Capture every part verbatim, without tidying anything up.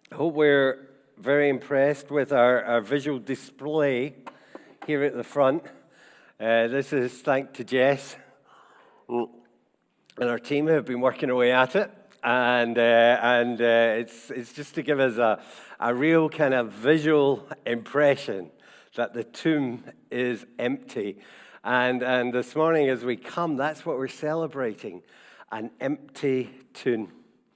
I hope we're very impressed with our, our visual display here at the front. Uh, this is thanks to Jess and our team who have been working away at it. And uh, and uh, it's it's just to give us a, a real kind of visual impression that the tomb is empty. And, and this morning as we come, that's what we're celebrating, an empty tomb.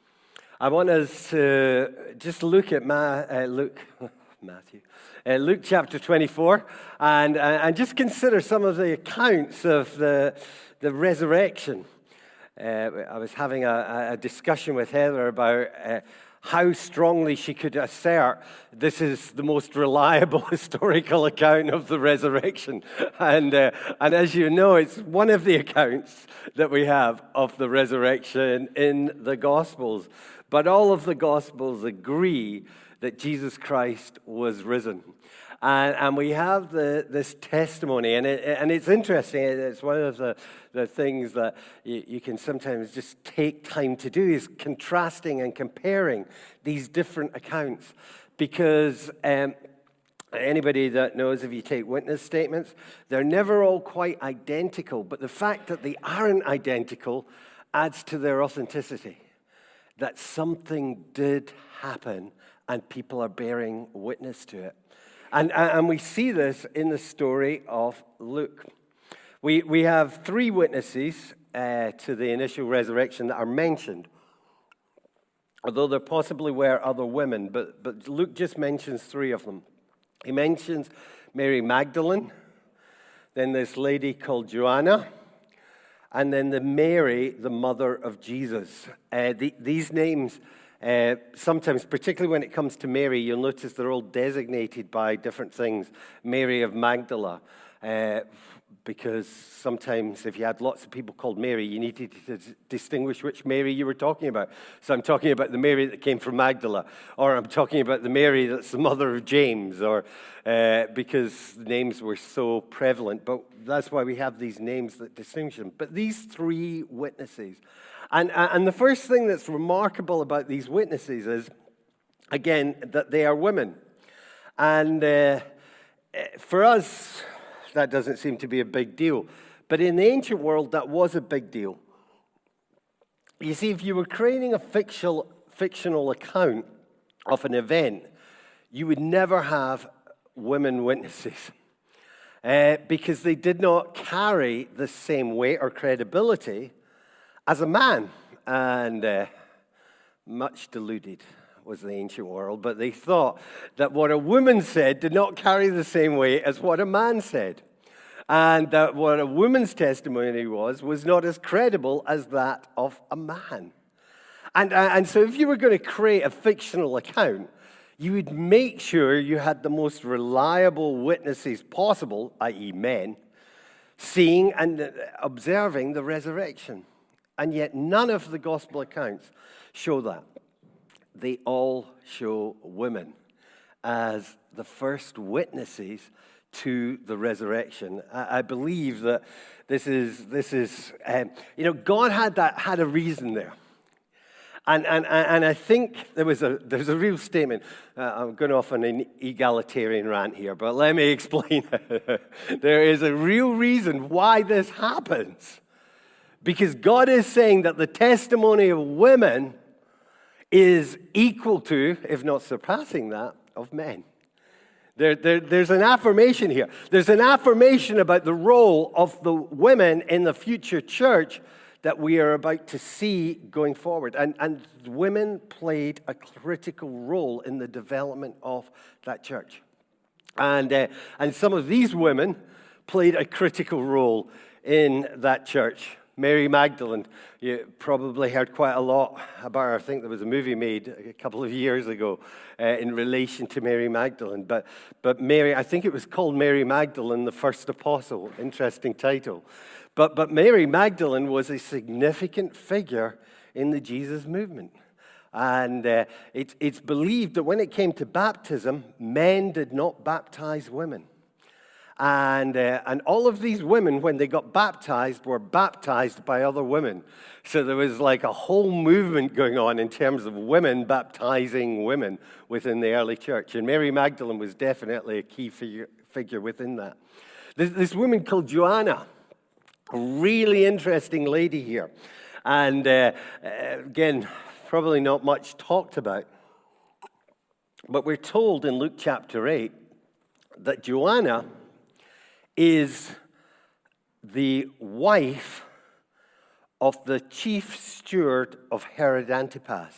I want us to just look at Ma, uh, Luke, Matthew, uh, Luke chapter twenty-four, and uh, and just consider some of the accounts of the the resurrection. Uh, I was having a, a discussion with Heather about uh, how strongly she could assert this is the most reliable historical account of the resurrection, and uh, and as you know, it's one of the accounts that we have of the resurrection in the Gospels. But all of the Gospels agree that Jesus Christ was risen. And, and we have the, this testimony, and, it, and it's interesting. It's one of the, the things that you, you can sometimes just take time to do is contrasting and comparing these different accounts. Because um, anybody that knows, if you take witness statements, they're never all quite identical. But the fact that they aren't identical adds to their authenticity. That something did happen and people are bearing witness to it. And, and we see this in the story of Luke. We, we have three witnesses uh, to the initial resurrection that are mentioned, although there possibly were other women, but, but Luke just mentions three of them. He mentions Mary Magdalene, then this lady called Joanna, and then the Mary, the mother of Jesus. Uh, the, these names, uh, sometimes, particularly when it comes to Mary, you'll notice they're all designated by different things. Mary of Magdala, uh, because sometimes if you had lots of people called Mary, you needed to distinguish which Mary you were talking about. So I'm talking about the Mary that came from Magdala, or I'm talking about the Mary that's the mother of James, or uh, because the names were so prevalent. But that's why we have these names that distinguish them. But these three witnesses, and, and the first thing that's remarkable about these witnesses is, again, that they are women. And uh, for us, that doesn't seem to be a big deal. But in the ancient world, that was a big deal. You see, if you were creating a fictional, fictional account of an event, you would never have women witnesses uh, because they did not carry the same weight or credibility as a man. And uh, much deluded was the ancient world, but they thought that what a woman said did not carry the same weight as what a man said. And that what a woman's testimony was, was not as credible as that of a man. And, and so if you were going to create a fictional account, you would make sure you had the most reliable witnesses possible, that is men, seeing and observing the resurrection. And yet none of the gospel accounts show that. They all show women as the first witnesses to the resurrection. I, I believe that this is this is um, you know, God had that had a reason there, and and and I think there was a there's a real statement. Uh, I'm going off on an egalitarian rant here, but let me explain. There is a real reason why this happens, because God is saying that the testimony of women is equal to, if not surpassing that, of men. There, there, there's an affirmation here. There's an affirmation about the role of the women in the future church that we are about to see going forward. And, and women played a critical role in the development of that church. And, uh, and some of these women played a critical role in that church. Mary Magdalene, you probably heard quite a lot about her. I think there was a movie made a couple of years ago uh, in relation to Mary Magdalene. But, but Mary, I think it was called Mary Magdalene, the First Apostle. Interesting title. But, but Mary Magdalene was a significant figure in the Jesus movement. And uh, it, it's believed that when it came to baptism, men did not baptize women. And, uh, and all of these women, when they got baptized, were baptized by other women. So there was like a whole movement going on in terms of women baptizing women within the early church. And Mary Magdalene was definitely a key figure, figure within that. This, this woman called Joanna, a really interesting lady here. And uh, again, probably not much talked about. But we're told in Luke chapter eight that Joanna is the wife of the chief steward of Herod Antipas.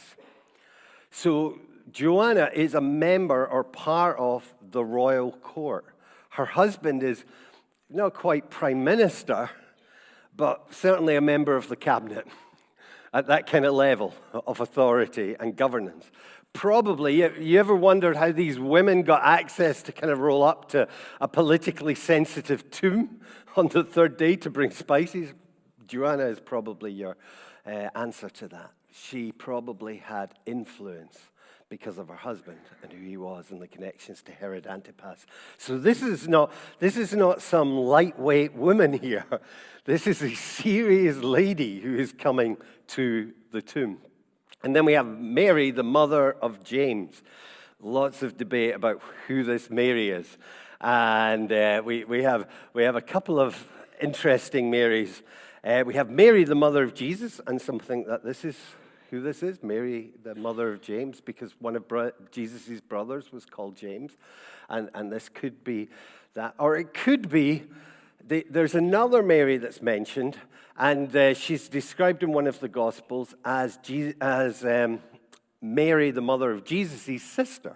So Joanna is a member or part of the royal court. Her husband is not quite prime minister, but certainly a member of the cabinet at that kind of level of authority and governance. Probably, you ever wondered how these women got access to kind of roll up to a politically sensitive tomb on the third day to bring spices? Joanna is probably your uh, answer to that. She probably had influence because of her husband and who he was and the connections to Herod Antipas. So this is not, this is not some lightweight woman here. This is a serious lady who is coming to the tomb. And then we have Mary, the mother of James. Lots of debate about who this Mary is. And uh, we, we, have, we have a couple of interesting Marys. Uh, we have Mary, the mother of Jesus, and some think that this is who this is, Mary, the mother of James, because one of bro- Jesus' brothers was called James. And, and this could be that. Or it could be, the, there's another Mary that's mentioned, and uh, she's described in one of the Gospels as, Je- as um, Mary, the mother of Jesus' sister.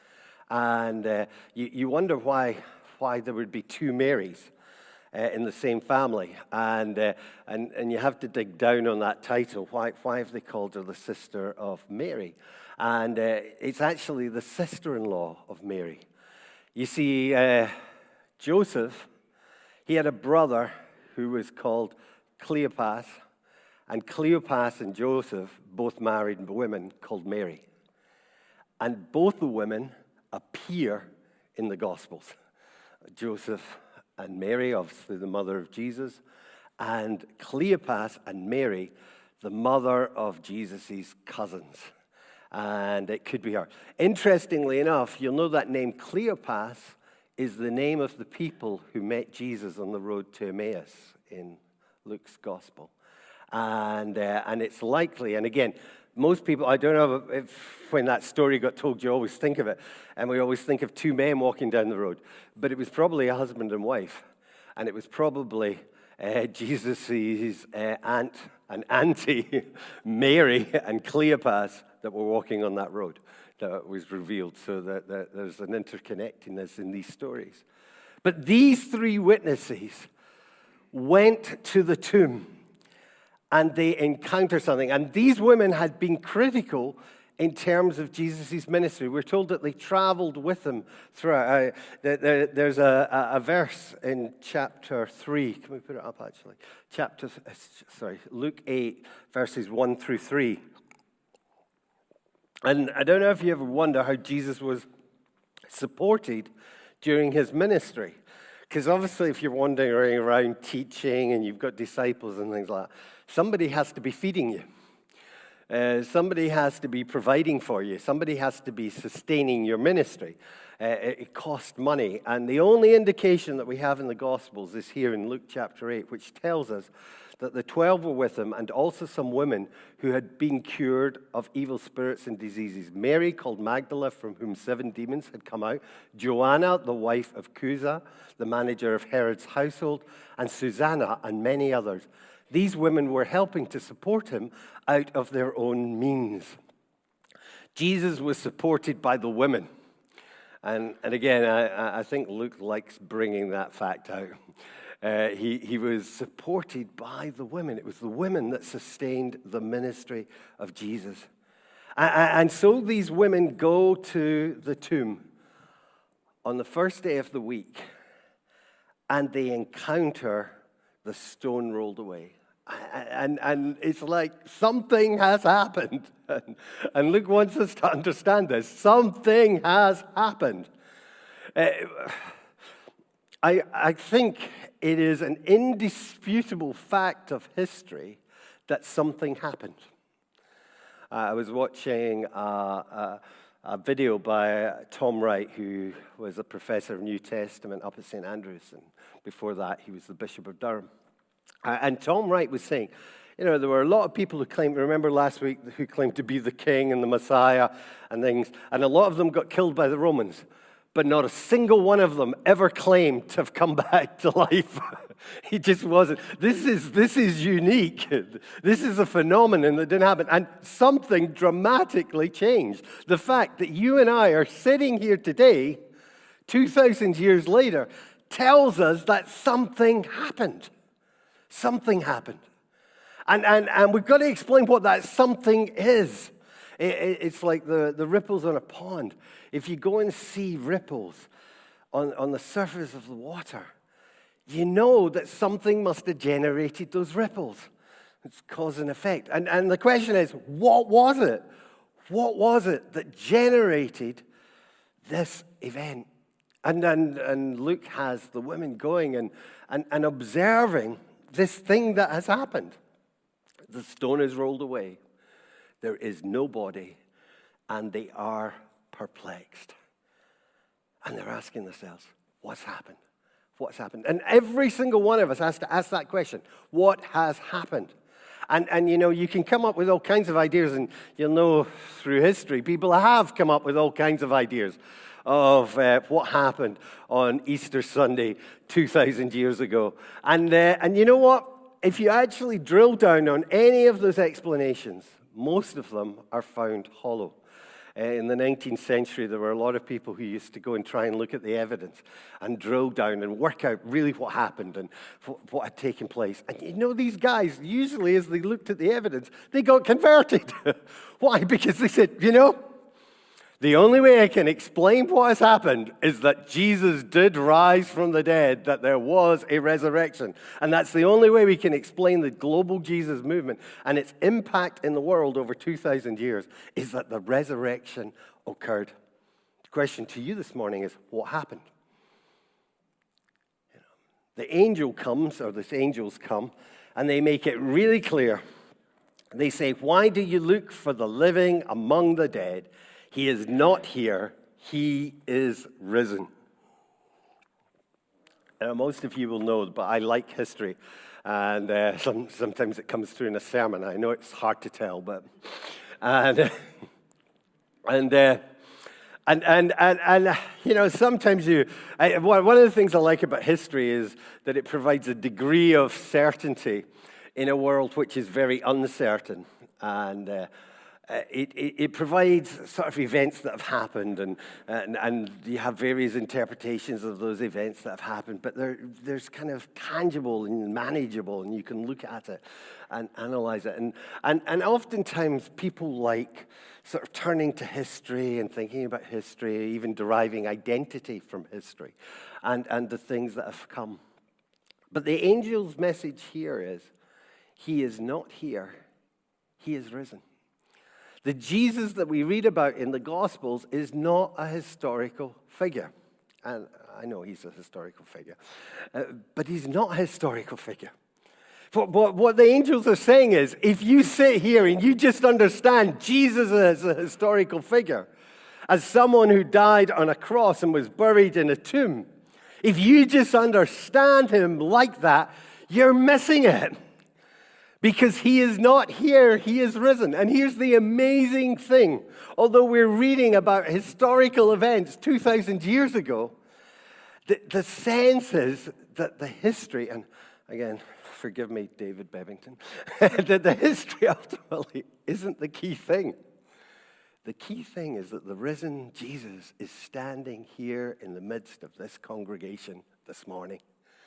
And uh, you, you wonder why, why there would be two Marys uh, in the same family. And, uh, and, and you have to dig down on that title. Why, why have they called her the sister of Mary? And uh, it's actually the sister-in-law of Mary. You see, uh, Joseph, he had a brother who was called Cleopas, and Cleopas and Joseph both married women called Mary. And both the women appear in the Gospels. Joseph and Mary, obviously the mother of Jesus, and Cleopas and Mary, the mother of Jesus' cousins. And it could be her. Interestingly enough, you'll know that name Cleopas is the name of the people who met Jesus on the road to Emmaus in Luke's Gospel. And uh, and it's likely, and again, most people, I don't know if when that story got told, you always think of it, and we always think of two men walking down the road, but it was probably a husband and wife, and it was probably uh, Jesus' uh, aunt and auntie, Mary and Cleopas, that were walking on that road. That was revealed, so that, that there's an interconnectedness in these stories. But these three witnesses went to the tomb, and they encountered something. And these women had been critical in terms of Jesus' ministry. We're told that they traveled with him throughout. Uh, there, there's a, a verse in chapter three. Can we put it up, actually? Chapter, sorry, Luke eight, verses one through three. And I don't know if you ever wonder how Jesus was supported during his ministry. Because obviously if you're wandering around teaching and you've got disciples and things like that, somebody has to be feeding you. Uh, somebody has to be providing for you. Somebody has to be sustaining your ministry. Uh, it, it costs money. And the only indication that we have in the Gospels is here in Luke chapter eight, which tells us that the twelve were with him, and also some women who had been cured of evil spirits and diseases. Mary, called Magdala, from whom seven demons had come out. Joanna, the wife of Chuza, the manager of Herod's household. And Susanna, and many others. These women were helping to support him out of their own means. Jesus was supported by the women. And, and again, I, I think Luke likes bringing that fact out. Uh, he, he was supported by the women. It was the women that sustained the ministry of Jesus. And, and so these women go to the tomb on the first day of the week, and they encounter the stone rolled away. And, and it's like something has happened. And, and Luke wants us to understand this. Something has happened. Uh, I, I think it is an indisputable fact of history that something happened. Uh, I was watching a, a, a video by Tom Wright, who was a professor of New Testament up at Saint Andrews, and before that he was the Bishop of Durham. Uh, and Tom Wright was saying, you know, there were a lot of people who claimed, remember last week, who claimed to be the king and the Messiah and things, and a lot of them got killed by the Romans. But not a single one of them ever claimed to have come back to life. He just wasn't. This is, this is unique. This is a phenomenon that didn't happen. And something dramatically changed. The fact that you and I are sitting here today, two thousand years later, tells us that something happened. Something happened. And, and, and we've got to explain what that something is. It, it, it's like the, the ripples on a pond. If you go and see ripples on, on the surface of the water, you know that something must have generated those ripples. It's cause and effect. And, and the question is, what was it? What was it that generated this event? And, and, and Luke has the women going and, and, and observing this thing that has happened. The stone is rolled away. There is no body, and they are perplexed. And they're asking themselves, what's happened? What's happened? And every single one of us has to ask that question. What has happened? And, and you know, you can come up with all kinds of ideas, and you'll know through history, people have come up with all kinds of ideas of uh, what happened on Easter Sunday two thousand years ago. And, uh, and you know what? If you actually drill down on any of those explanations, most of them are found hollow. Uh, in the nineteenth century, there were a lot of people who used to go and try and look at the evidence and drill down and work out really what happened and what, what had taken place. And you know, these guys, usually as they looked at the evidence, they got converted. Why? Because they said, you know, the only way I can explain what has happened is that Jesus did rise from the dead, that there was a resurrection. And that's the only way we can explain the global Jesus movement and its impact in the world over two thousand years, is that the resurrection occurred. The question to you this morning is, what happened? You know, the angel comes, or the angels come, and they make it really clear. They say, why do you look for the living among the dead? He is not here. He is risen. Now, most of you will know, but I like history. And uh, some, sometimes it comes through in a sermon. I know it's hard to tell, but... And, and, uh, and, and, and, and, you know, sometimes you... I, one of the things I like about history is that it provides a degree of certainty in a world which is very uncertain. And... Uh, Uh, it, it, it provides sort of events that have happened, and, and, and you have various interpretations of those events that have happened, but they're, there's kind of tangible and manageable, and you can look at it and analyze it. And, and, and oftentimes people like sort of turning to history and thinking about history, even deriving identity from history and, and the things that have come. But the angel's message here is, he is not here, he is risen. The Jesus that we read about in the Gospels is not a historical figure. And I know he's a historical figure, uh, but he's not a historical figure. What, what, what the angels are saying is, if you sit here and you just understand Jesus as a historical figure, as someone who died on a cross and was buried in a tomb, if you just understand him like that, you're missing it. Because he is not here, he is risen. And here's the amazing thing. Although we're reading about historical events two thousand years ago, the, the sense is that the history, and again, forgive me, David Bebbington, that the history ultimately isn't the key thing. The key thing is that the risen Jesus is standing here in the midst of this congregation this morning.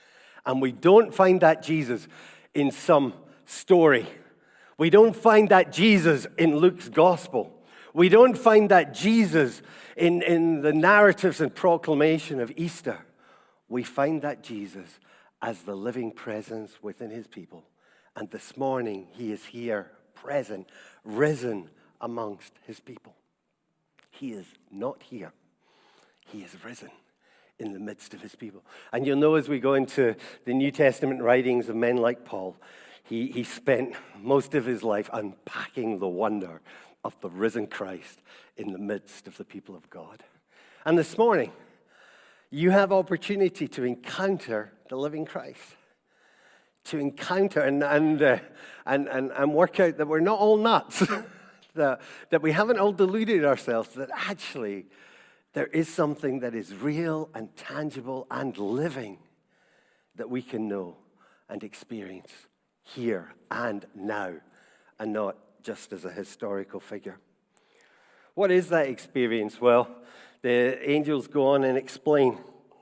And we don't find that Jesus in some story. We don't find that Jesus in Luke's gospel. We don't find that Jesus in, in the narratives and proclamation of Easter. We find that Jesus as the living presence within his people. And this morning, he is here, present, risen amongst his people. He is not here. He is risen in the midst of his people. And you'll know as we go into the New Testament writings of men like Paul, he, he spent most of his life unpacking the wonder of the risen Christ in the midst of the people of God. And this morning, you have opportunity to encounter the living Christ, to encounter and and uh, and, and and work out that we're not all nuts, that, that we haven't all deluded ourselves, that actually there is something that is real and tangible and living that we can know and experience here and now, and not just as a historical figure. What is that experience? Well, the angels go on and explain.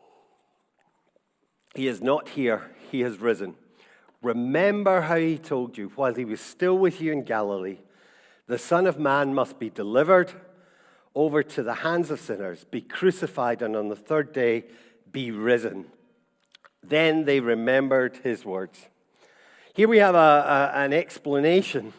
He is not here, he has risen. Remember how he told you while he was still with you in Galilee, the Son of Man must be delivered over to the hands of sinners, be crucified, and on the third day be risen. Then they remembered his words. Here we have a, a, an explanation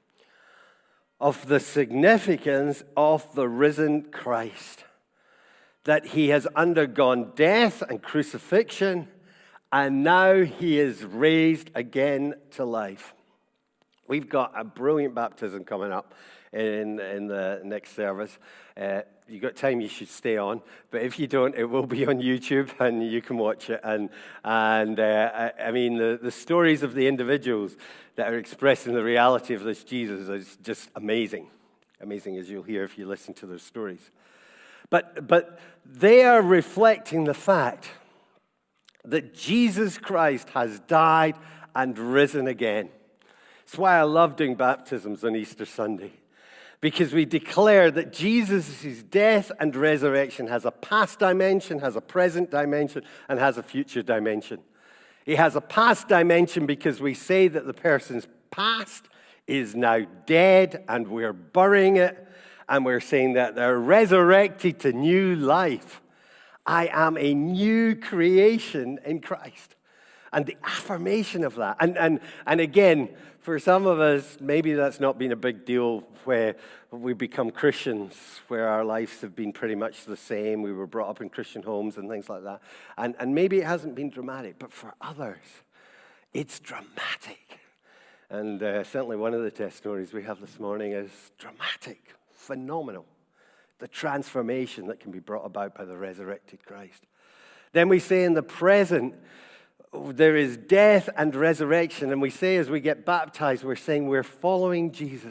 of the significance of the risen Christ, that he has undergone death and crucifixion, and now he is raised again to life. We've got a brilliant baptism coming up in, in the next service. Uh, you've got time, you should stay on. But if you don't, it will be on YouTube, and you can watch it. And, and uh, I, I mean, the, the stories of the individuals that are expressing the reality of this Jesus is just amazing. Amazing, as you'll hear if you listen to their stories. But, but they are reflecting the fact that Jesus Christ has died and risen again. That's why I love doing baptisms on Easter Sunday, because we declare that Jesus' death and resurrection has a past dimension, has a present dimension, and has a future dimension. It has a past dimension because we say that the person's past is now dead and we're burying it, and we're saying that they're resurrected to new life. I am a new creation in Christ. And the affirmation of that. And, and, and again, for some of us, maybe that's not been a big deal where we become Christians, where our lives have been pretty much the same. We were brought up in Christian homes and things like that. And, and maybe it hasn't been dramatic, but for others, it's dramatic. And uh, certainly one of the testimonies we have this morning is dramatic, phenomenal. The transformation that can be brought about by the resurrected Christ. Then we say in the present, there is death and resurrection. And we say as we get baptized, we're saying we're following Jesus.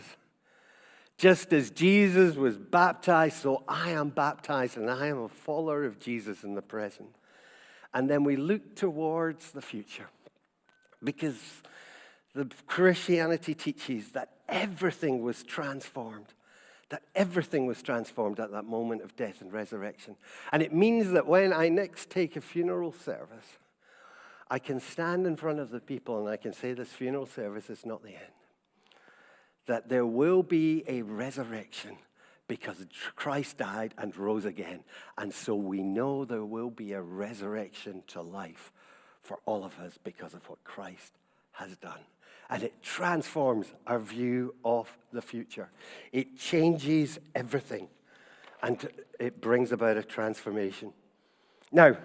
Just as Jesus was baptized, so I am baptized, and I am a follower of Jesus in the present. And then we look towards the future, because the Christianity teaches that everything was transformed. That everything was transformed at that moment of death and resurrection. And it means that when I next take a funeral service, I can stand in front of the people and I can say this funeral service is not the end. That there will be a resurrection because Christ died and rose again. And so we know there will be a resurrection to life for all of us because of what Christ has done. And it transforms our view of the future. It changes everything. And it brings about a transformation. Now,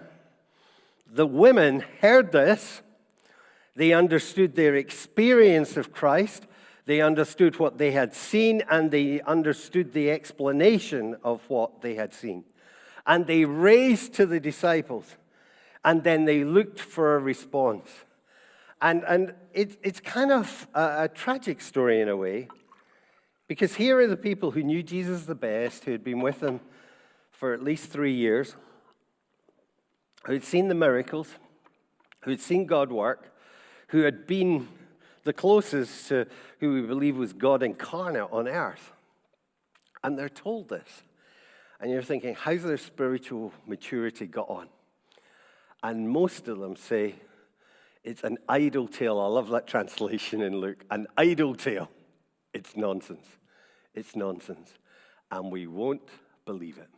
the women heard this. They understood their experience of Christ. They understood what they had seen, and they understood the explanation of what they had seen. And they raised to the disciples, and then they looked for a response. And, and it, it's kind of a, a tragic story in a way, because here are the people who knew Jesus the best, who had been with him for at least three years, who had seen the miracles, who had seen God work, who had been the closest to who we believe was God incarnate on earth. And they're told this. And you're thinking, how's their spiritual maturity got on? And most of them say, it's an idle tale. I love that translation in Luke. An idle tale. It's nonsense. It's nonsense. And we won't believe it.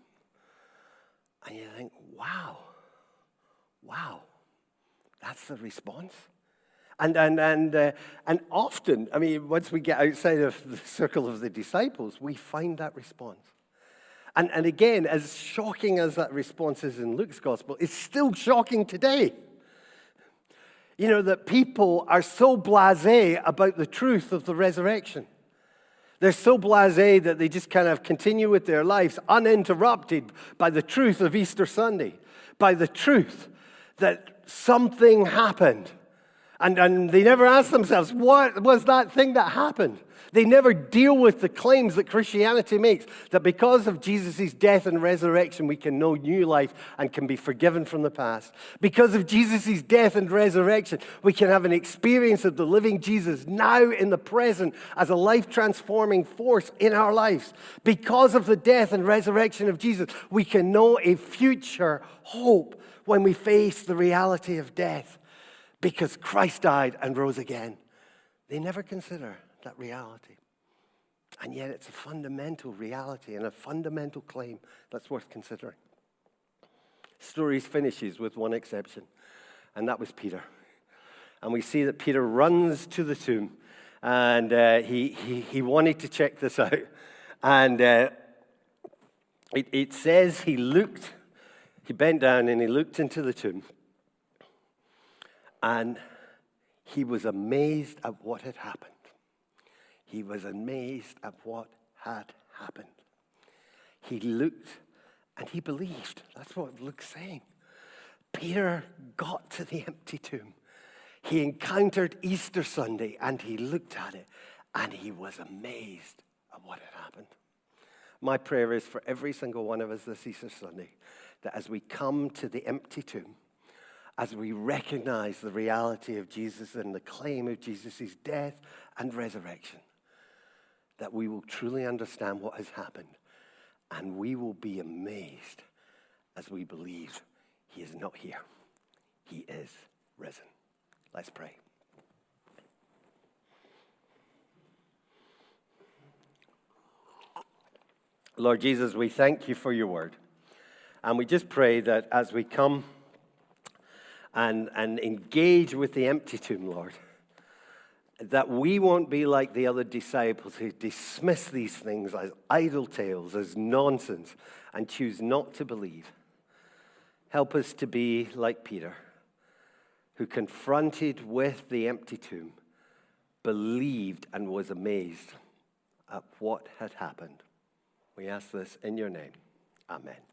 And you think, wow. Wow. That's the response. And and and uh, and often, I mean, once we get outside of the circle of the disciples, we find that response. And, and again, as shocking as that response is in Luke's gospel, it's still shocking today. You know, that people are so blasé about the truth of the resurrection. They're so blasé that they just kind of continue with their lives uninterrupted by the truth of Easter Sunday, by the truth that something happened. And, and they never ask themselves, what was that thing that happened? They never deal with the claims that Christianity makes, that because of Jesus' death and resurrection, we can know new life and can be forgiven from the past. Because of Jesus' death and resurrection, we can have an experience of the living Jesus now in the present as a life-transforming force in our lives. Because of the death and resurrection of Jesus, we can know a future hope when we face the reality of death, because Christ died and rose again. They never consider that reality. And yet it's a fundamental reality and a fundamental claim that's worth considering. Stories finishes with one exception, and that was Peter. And we see that Peter runs to the tomb, and uh, he, he, he wanted to check this out. And uh, it, it says he looked, he bent down and he looked into the tomb, and he was amazed at what had happened. He was amazed at what had happened. He looked and he believed. That's what Luke's saying. Peter got to the empty tomb. He encountered Easter Sunday and he looked at it and he was amazed at what had happened. My prayer is for every single one of us this Easter Sunday that as we come to the empty tomb, as we recognize the reality of Jesus and the claim of Jesus' death and resurrection, that we will truly understand what has happened, and we will be amazed as we believe he is not here. He is risen. Let's pray. Lord Jesus, we thank you for your word. And we just pray that as we come and, and engage with the empty tomb, Lord, that we won't be like the other disciples who dismiss these things as idle tales, as nonsense, and choose not to believe. Help us to be like Peter, who confronted with the empty tomb, believed and was amazed at what had happened. We ask this in your name. Amen.